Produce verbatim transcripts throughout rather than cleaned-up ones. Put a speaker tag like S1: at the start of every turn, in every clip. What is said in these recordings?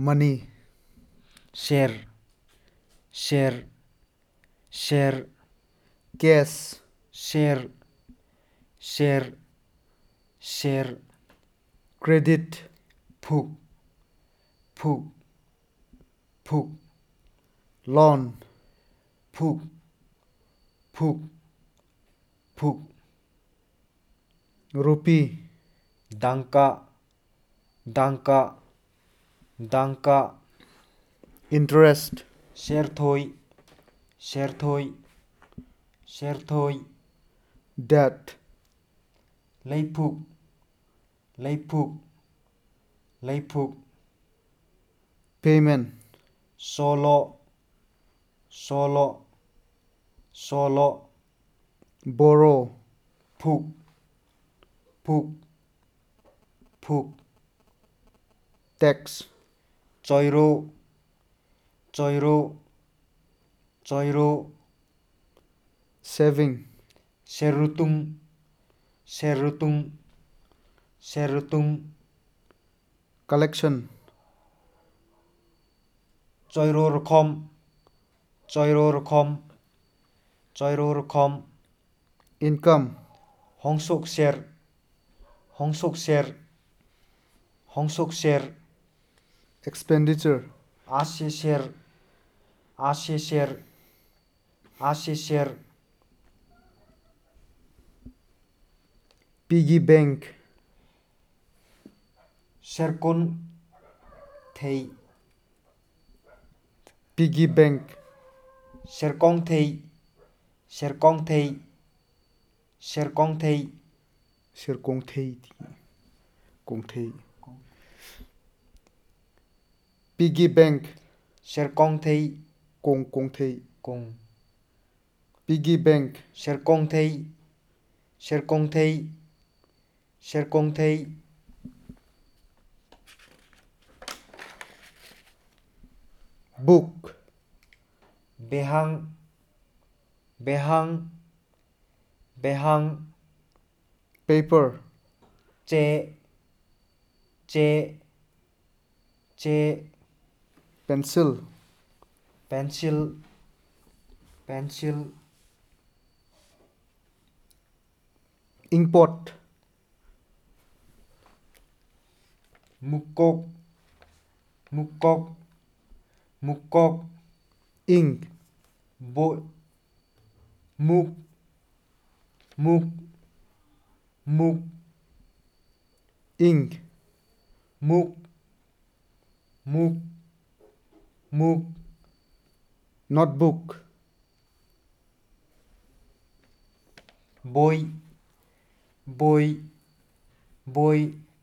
S1: money,
S2: share share share
S1: cash,
S2: share share share
S1: credit,
S2: phuk phuk phuk
S1: loan,
S2: phuk phuk phuk
S1: rupee,
S2: dangka dangka dangka
S1: interest,
S2: serthoi serthoi serthoi
S1: debt,
S2: leipuk leipuk leipuk
S1: payment,
S2: solo solo solo
S1: borrow,
S2: phuk phuk phuk
S1: tax,
S2: choiro choiro choiro
S1: saving,
S2: serutung serutung serutung
S1: collection,
S2: choiro rokhom choiro rokhom choiro rokhom
S1: income,
S2: hongsok ser hongsok ser hongsok ser
S1: expenditure,
S2: ase ser ase ser ase ser
S1: piggy bank,
S2: serkon thei
S1: piggy bank,
S2: serkong thei serkong thei serkong thei
S1: sir kong thei kong thei piggy bank,
S2: serkong thei
S1: kong kong thei
S2: kong
S1: piggy bank,
S2: serkong thei serkong thei serkong thei
S1: book,
S2: behang behang behang
S1: paper,
S2: che che che
S1: pencil,
S2: pencil pencil
S1: inkpot,
S2: mukok mukok mukok
S1: ink,
S2: bội muk muk muk
S1: ink,
S2: muk muk muk
S1: notebook,
S2: bôi bôi bôi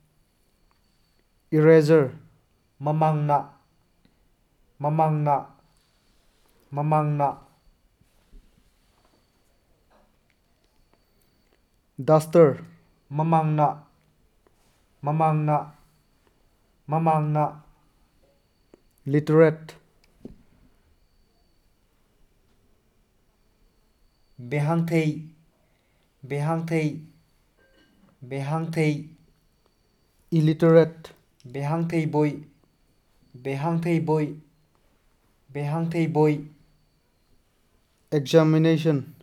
S1: eraser,
S2: mamangna mamangna mamangna
S1: duster,
S2: mamangna mamangna mamangna
S1: literate,
S2: behang thei behang thei behang thei
S1: illiterate,
S2: behang thei bôi behang thei bôi behang thei bôi
S1: examination,